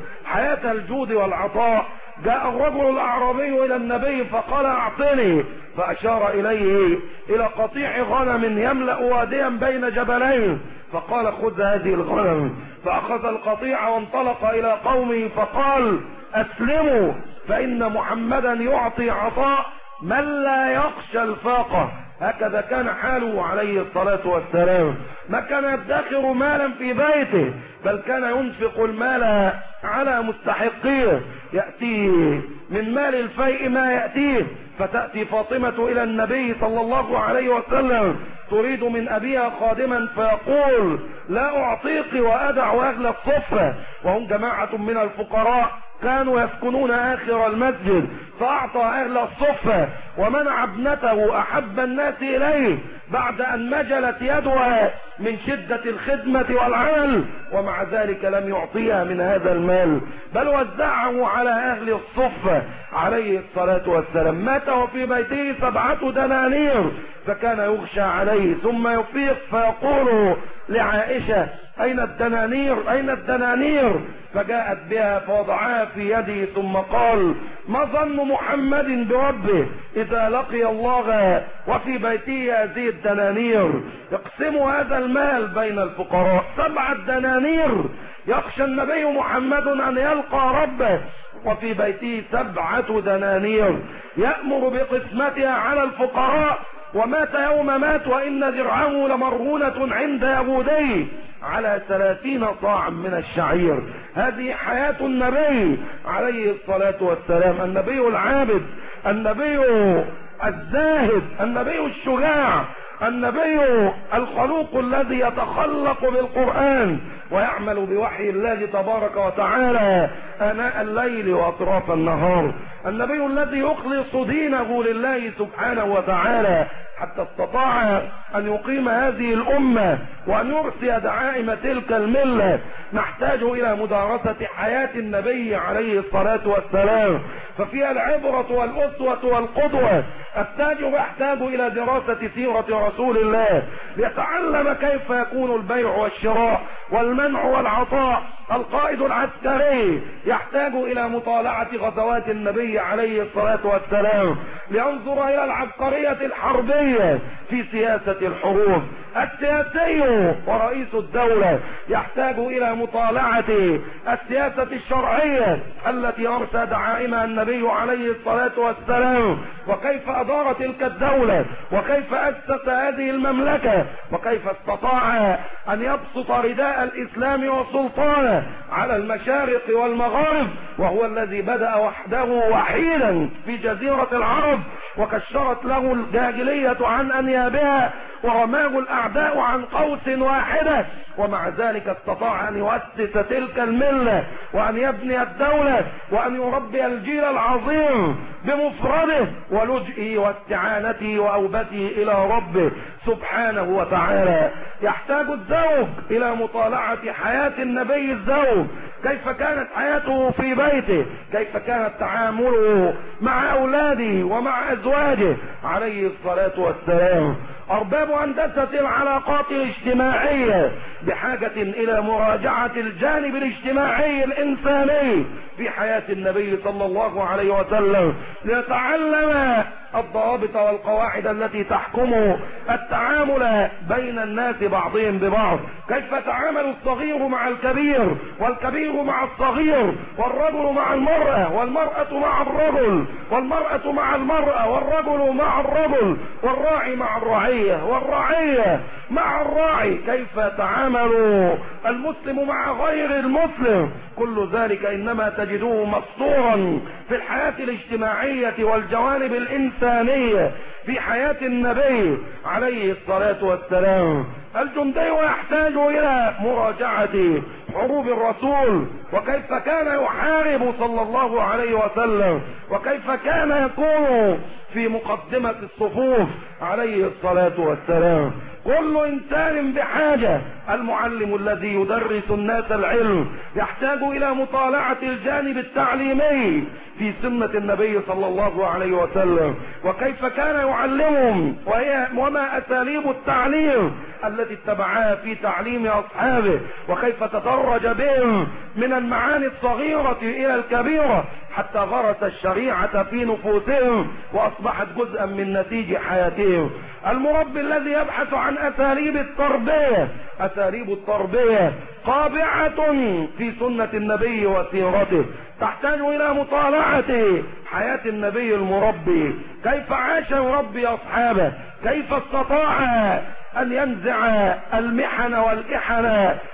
حياة الجود والعطاء. جاء الرجل الأعرابي إلى النبي فقال أعطني، فأشار إليه إلى قطيع غنم يملأ واديا بين جبلين، فقال خذ هذه الغنم. فأخذ القطيع وانطلق إلى قومه فقال أسلموا فإن محمدا يعطي عطاء من لا يخشى الفاقة. هكذا كان حاله عليه الصلاة والسلام. ما كان يدخر مالا في بيته، بل كان ينفق المال على مستحقيه. يأتيه من مال الفيء ما يأتيه، فتأتي فاطمة إلى النبي صلى الله عليه وسلم تريد من أبيها خادما فيقول لا أعطيك وأدع أهل الصفة، وهم جماعة من الفقراء كانوا يسكنون آخر المسجد، فأعطى أهل الصفة ومنع ابنته أحب الناس إليه بعد أن مجلت يدها من شدة الخدمة والعمل، ومع ذلك لم يعطيها من هذا المال، بل وزعه على أهل الصفة عليه الصلاة والسلام. مات وفي بيته 7 دنانير، فكان يغشى عليه ثم يفيق فيقول لعائشة: أين الدنانير؟ أين الدنانير؟ فجاءت بها فوضعها في يده ثم قال: ما ظن محمد بربه إذا لقي الله وفي بيته هذه الدنانير؟ يقسم هذا المال بين الفقراء. 7 دنانير يخشى النبي محمد أن يلقى ربه، وفي بيته 7 دنانير يأمر بقسمتها على الفقراء. ومات يوم مات وإن درعه لمرهونة عند يهودي على 30 صاعا من الشعير. هذه حياة النبي عليه الصلاة والسلام، النبي العابد، النبي الزاهد، النبي الشجاع، النبي الخلوق الذي يتخلق بالقرآن ويعمل بوحي الله تبارك وتعالى آناء الليل وأطراف النهار، النبي الذي يخلص دينه لله سبحانه وتعالى حتى استطاع أن يقيم هذه الأمة وأن يرسي دعائم تلك الملة. نحتاج إلى مدارسة حياة النبي عليه الصلاة والسلام، ففيها العبرة والأسوة والقدوة. يحتاج إلى دراسة سيرة رسول الله ليتعلم كيف يكون البيع والشراء والمنع والعطاء. القائد العسكري يحتاج إلى مطالعة غزوات النبي عليه الصلاة والسلام لينظر إلى العبقرية الحربية في سياسة الحروب. السياسي ورئيس الدولة يحتاج إلى مطالعة السياسة الشرعية التي أرسى دعائمها النبي عليه الصلاة والسلام، وكيف أدار تلك الدولة، وكيف أسس هذه المملكة، وكيف استطاع أن يبسط رداء الإسلام وسلطانه على المشارق والمغارب، وهو الذي بدأ وحده وحيدا في جزيرة العرب وكشرت له الجاهلية عن أنيابها ورماه الأعداء عن قوس واحدة، ومع ذلك استطاع أن يؤسس تلك الملة وأن يبني الدولة وأن يربي الجيل العظيم بمفرده ولجئه واستعانته وأوبته إلى ربه سبحانه وتعالى. يحتاج الزوج إلى مطالعة حياة النبي الزوج، كيف كانت حياته في بيته، كيف كانت تعامله مع أولاده ومع أزواجه عليه الصلاة والسلام. أرباب هندسة العلاقات الاجتماعية بحاجة إلى مراجعة الجانب الاجتماعي الإنساني في حياة النبي صلى الله عليه وسلم ليتعلم الضوابط والقواعد التي تحكم التعامل بين الناس بعضهم ببعض، كيف تعامل الصغير مع الكبير والكبير مع الصغير والرجل مع المرأة والمرأة مع الرجل والمرأة مع المرأة والرجل مع الرجل والراعي مع الرعية والرعية مع الراعي، كيف يتعامل المسلم مع غير المسلم. كل ذلك إنما تجدوه مسطورا في الحياة الاجتماعية والجوانب الإنسانية في حياة النبي عليه الصلاة والسلام. الجندي يحتاج إلى مراجعة حروب الرسول وكيف كان يحارب صلى الله عليه وسلم وكيف كان يكون في مقدمة الصفوف عليه الصلاة والسلام. كل إنسان بحاجة. المعلم الذي يدرس الناس العلم يحتاج إلى مطالعة الجانب التعليمي في سنة النبي صلى الله عليه وسلم وكيف كان يعلمهم وما أساليب التعليم التي اتبعها في تعليم أصحابه وكيف تدرج بهم من المعاني الصغيرة إلى الكبيرة حتى غرس الشريعة في نفوسهم وأصبحت جزءا من نسيج حياتهم. المربي الذي يبحث عن أساليب التربية. أساليب التربية قابعة في سنة النبي وسيرته، تحتاج إلى مطالعة حياة النبي المربي، كيف عاش يربي أصحابه، كيف استطاع أن ينزع المحن والإحن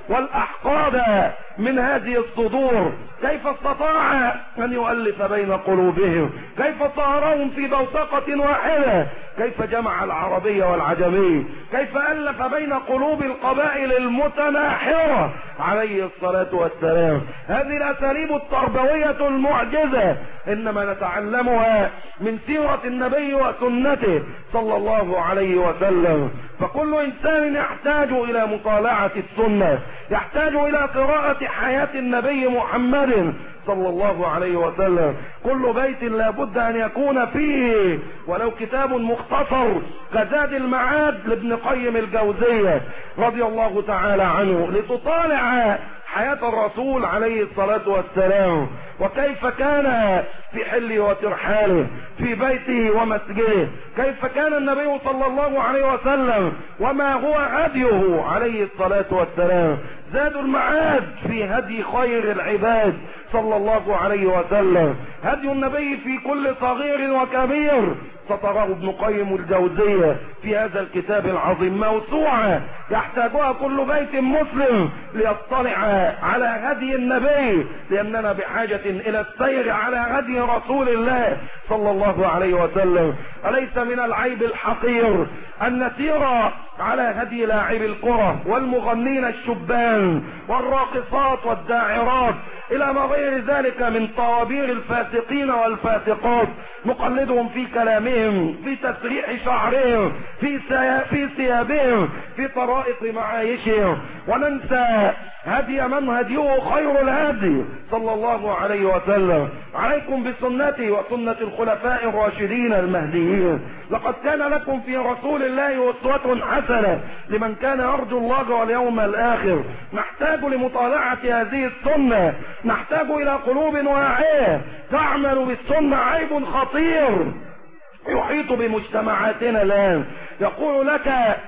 والأحقاد من هذه الصدور؟ كيف استطاع أن يؤلف بين قلوبهم؟ كيف صارهم في بوتقة واحدة؟ كيف جمع العربي والعجمي؟ كيف ألف بين قلوب القبائل المتناحرة عليه الصلاة والسلام؟ هذه الأساليب التربوية المعجزة إنما نتعلمها من سيرة النبي وسنته صلى الله عليه وسلم. فكل إنسان يحتاج إلى مطالعة السنة، يحتاج إلى قراءة حياة النبي محمد صلى الله عليه وسلم. كل بيت لابد أن يكون فيه ولو كتاب مختصر كزاد المعاد لابن قيم الجوزية رضي الله تعالى عنه، لتطالع حياة الرسول عليه الصلاة والسلام، وكيف كان في حله وترحاله، في بيته ومسجده، كيف كان النبي صلى الله عليه وسلم وما هو هديه عليه الصلاة والسلام. زاد المعاد في هدي خير العباد صلى الله عليه وسلم، هدي النبي في كل صغير وكبير سطره ابن قيم الجوزية في هذا الكتاب العظيم، موسوعة يحتاجها كل بيت مسلم ليطلع على هدي النبي، لأننا بحاجة إلى السير على هدي رسول الله صلى الله عليه وسلم. أليس من العيب الحقير أن نسير على هدي لاعب الكرة والمغنين الشبان والراقصات والداعرات إلى ما غير ذلك من طوابير الفاسقين والفاسقات، نقلدهم في كلامهم، في تسريح شعرهم، في ثيابهم، في طرائق معايشهم، وننسى هدي من هديه خير الهدي صلى الله عليه وسلم. عليكم بسنتي وسنة الخلفاء الراشدين المهديين. لقد كان لكم في رسول الله أسوة حسنة لمن كان يرجو الله واليوم الآخر. نحتاج لمطالعة هذه السنة، نحتاج إلى قلوب واعية تعمل بالسنة. عيب خطير يحيط بمجتمعاتنا الآن، يقول لك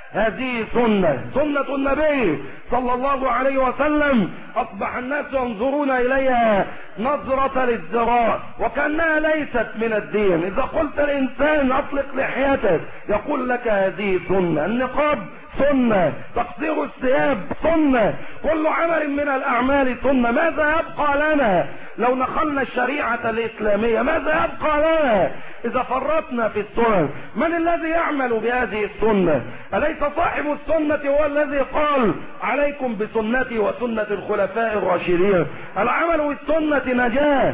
هذه سنة النبي صلى الله عليه وسلم، أصبح الناس ينظرون إليها نظرة الازدراء وكأنها ليست من الدين. إذا قلت الإنسان أطلق لحيتك يقول لك هذه سنة، النقاب سنة، تقصير الثياب سنة، كل عمل من الأعمال سنة. ماذا يبقى لنا لو نخلنا الشريعة الإسلامية؟ ماذا يبقى لنا إذا فرطنا في السنن؟ من الذي يعمل بهذه السنة؟ أليس صاحب السنة هو الذي قال عليكم بسنتي وسنة الخلفاء الراشدين؟ العمل بالسنة نجاة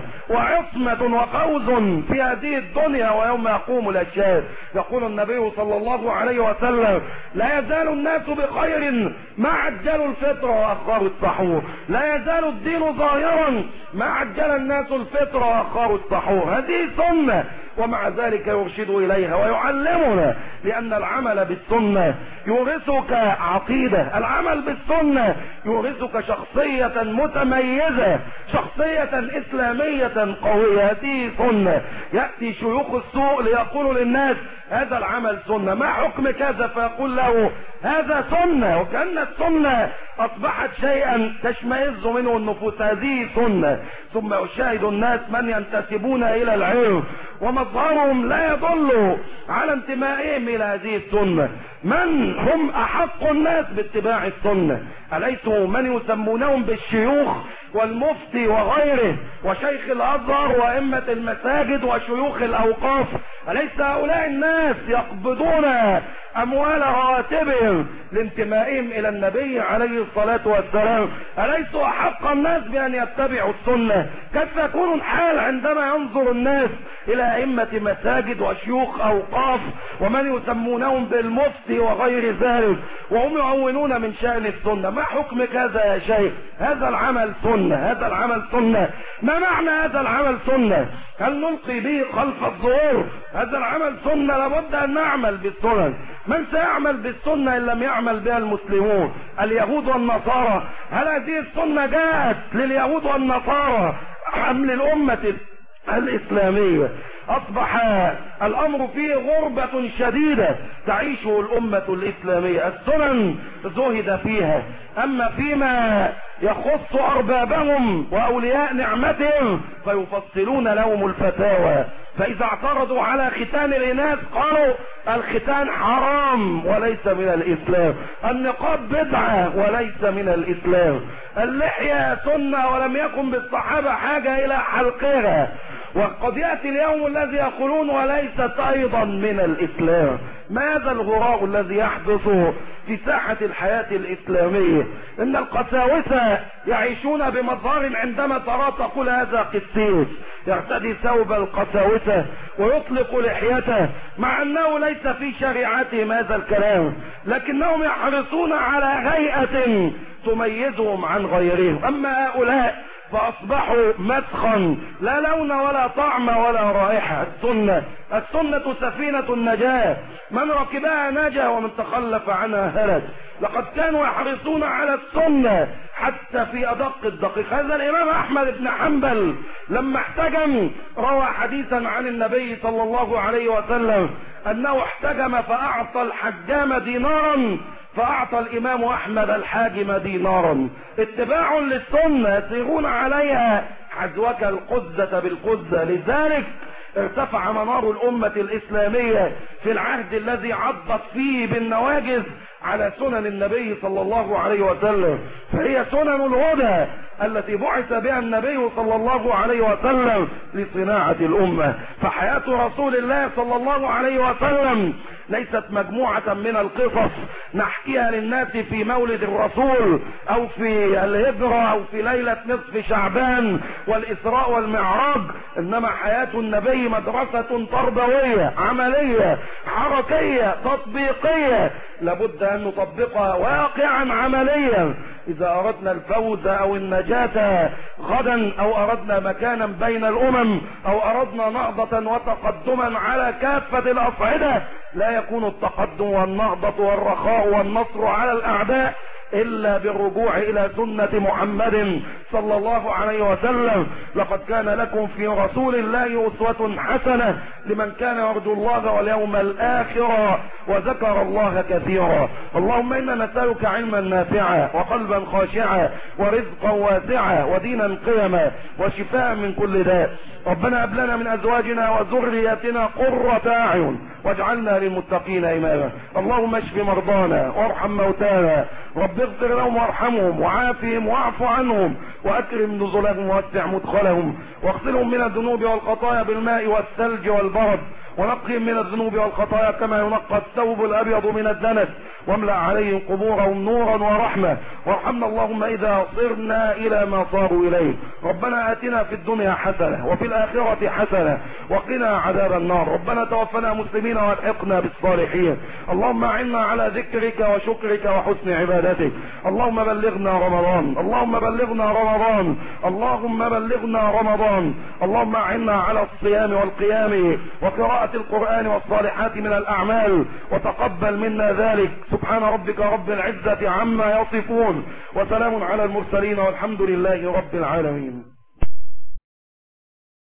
وعصمة وفوز في هذه الدنيا ويوم يقوم الأشهاد. يقول النبي صلى الله عليه وسلم: لا يزال الناس بخير ما عجلوا الفطر وأخروا السحور. لا يزال الدين ظاهرا ما عجل الناس الفطر وأخروا السحور. هذه سنة، ومع ذلك يرشد إليها ويعلمنا، لأن العمل بالسنة يورثك عقيدة، العمل بالسنة يورثك شخصية متميزة، شخصية إسلامية قوية. هذه سنة. يأتي شيوخ السوء ليقولوا للناس هذا العمل سنة، ما حكم كذا؟ فيقول له هذا سنة، وكأن السنة أصبحت شيئا تشمئز منه النفوس. هذه سنة. ثم يشاهد الناس من ينتسبون إلى العلم ومظهرهم لا يدل على انتمائهم إلى هذه السنة. من هم أحق الناس باتباع السنة؟ أليسوا من يسمونهم بالشيوخ والمفتي وغيره وشيخ الأزهر وأئمة المساجد وشيوخ الأوقاف؟ أليس هؤلاء الناس يقبضون أموال رواتبهم لانتمائهم إلى النبي عليه الصلاة والسلام؟ أليسوا أحق الناس بأن يتبعوا السنة؟ كيف يكون الحال عندما ينظر الناس إلى أئمة مساجد وشيوخ أوقاف ومن يسمونهم بالمفتي وغير ذلك وهم يعونون من شأن السنة؟ ما حكم كذا يا شيخ؟ هذا العمل سنة، هذا العمل سنة. ما معنى هذا العمل سنة؟ هل نلقي به خلف الظهور؟ هذا العمل سنة، لابد أن نعمل بالسنن. من سيعمل بالسنة إن لم يعمل بها المسلمون اليهود والنصارى؟ هل هذه السنة جاءت لليهود والنصارى أم للأمة الإسلامية؟ أصبح الأمر فيه غربة شديدة تعيشه الأمة الإسلامية. السنن زهد فيها، أما فيما يخص أربابهم وأولياء نعمتهم فيفصلون لهم الفتاوى. فإذا اعترضوا على ختان الإناث قالوا الختان حرام وليس من الإسلام، النقاب بدعة وليس من الإسلام، اللحية سنة ولم يكن بالصحابة حاجة إلى حلقها، وقد يأتي اليوم الذي يقولون وليست أيضا من الإسلام. ماذا الغراء الذي يحدث في ساحة الحياة الإسلامية؟ إن القساوسة يعيشون بمظهر عندما ترى تقول هذا قسيس يرتدي ثوب القساوسة ويطلق لحيته، مع أنه ليس في شريعتهم هذا الكلام، لكنهم يحرصون على هيئة تميزهم عن غيرهم. أما هؤلاء فأصبحوا مسخا لا لون ولا طعم ولا رائحة. السنة سفينة النجاة، من ركبها نجا ومن تخلف عنها هلك. لقد كانوا يحرصون على السنة حتى في أدق الدقيق. هذا الإمام أحمد بن حنبل لما احتجم روى حديثا عن النبي صلى الله عليه وسلم أنه احتجم فأعطى الحجام دينارا، فأعطى الإمام أحمد الحاجم دينارا. اتباع للسنة يسيرون عليها حذوك القزة بالقزة. لذلك ارتفع منار الأمة الإسلامية في العهد الذي عضت فيه بالنواجذ على سنن النبي صلى الله عليه وسلم، فهي سنن الهدى التي بعث بها النبي صلى الله عليه وسلم لصناعة الأمة. فحياة رسول الله صلى الله عليه وسلم ليست مجموعة من القصص نحكيها للناس في مولد الرسول أو في الهجرة أو في ليلة نصف شعبان والإسراء والمعراج، إنما حياة النبي مدرسة تربوية عملية حركية تطبيقية لابد أن نطبقها واقعا عمليا إذا أردنا الفوز أو النجاة غدا، أو أردنا مكانا بين الأمم، أو أردنا نهضة وتقدما على كافة الأصعدة. لا يكون التقدم والنهضة والرخاء والنصر على الأعداء إلا بالرجوع إلى سنة محمد صلى الله عليه وسلم. لقد كان لكم في رسول الله أسوة حسنة لمن كان يرجو الله واليوم الآخر وذكر الله كثيرا. اللهم إنا نسألك علما نافعا وقلبا خاشعا ورزقا واسعا ودينا قيما وشفاء من كل داء. ربنا هب لنا من أزواجنا وذرياتنا قرة أعين واجعلنا للمتقين إماما. اللهم اشف مرضانا وارحم موتانا، رب اغفر لهم وارحمهم وعافهم واعف عنهم واكرم نزلهم ووسع مدخلهم واغسلهم من الذنوب والخطايا بالماء والثلج والبرد، ونقهم من الذنوب والخطايا كما ينقى الثوب الابيض من الدنس، واملأ عليهم قبورهم نورا ورحمة. وارحمنا اللهم اذا صرنا الى ما صاروا اليه. ربنا اتنا في الدنيا حسنة وفي الاخرة حسنة وقنا عذاب النار. ربنا توفنا مسلمين والحقنا بالصالحين. اللهم اعنا على ذكرك وشكرك وحسن عبادتك. اللهم بلغنا رمضان، اللهم بلغنا رمضان، اللهم بلغنا رمضان. اللهم اعنا على الصيام والقيام وقراءة القرآن والصالحات من الأعمال، وتقبل منا ذلك. سبحان ربك رب العزة عما يصفون، وسلام على المرسلين، والحمد لله رب العالمين.